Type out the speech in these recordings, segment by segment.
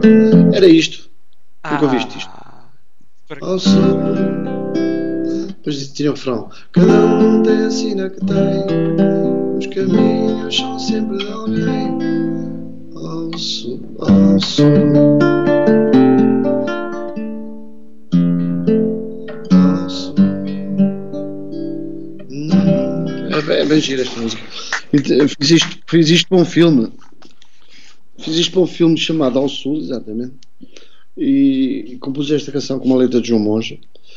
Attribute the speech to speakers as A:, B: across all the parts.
A: Era isto. Nunca ouviste isto? Ao sul. Depois tinha o refrão. Cada um tem a sina que tem. Os caminhos são sempre de alguém. Ao sul, ao sul. Ao sul. É bem gira esta música. Fiz isto para um filme. Fiz isto para um filme chamado Ao Sul, exatamente. E compus esta canção com uma letra de João Monja.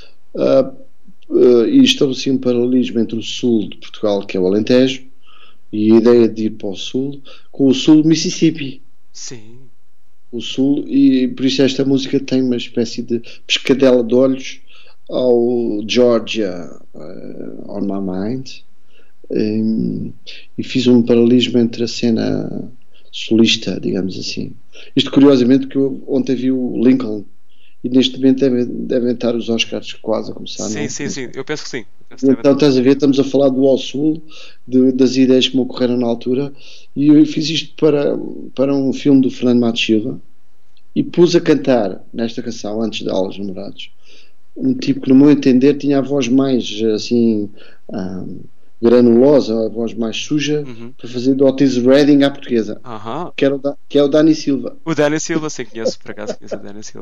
A: E estabeleci um paralelismo entre o sul de Portugal, que é o Alentejo, e a ideia de ir para o sul, com o sul do Mississippi.
B: Sim.
A: O sul, e por isso esta música tem uma espécie de pescadela de olhos ao Georgia on My Mind. E fiz um paralelismo entre a cena solista, digamos assim. Isto curiosamente que eu ontem vi o Lincoln e neste momento devem estar os Oscars quase a começar.
B: Sim,
A: não?
B: sim, eu penso que sim.
A: Então estás a ver, estamos a falar do Ao Sul, das ideias que me ocorreram na altura, e eu fiz isto para um filme do Fernando Matos Silva e pus a cantar nesta canção antes de Aulas Namorados um tipo que no meu entender tinha a voz mais assim granulosa, a voz mais suja, para fazer do Otis Redding à portuguesa, que é o Dani Silva.
B: O Dani Silva, sim, conheço, por acaso conheço o Dani Silva.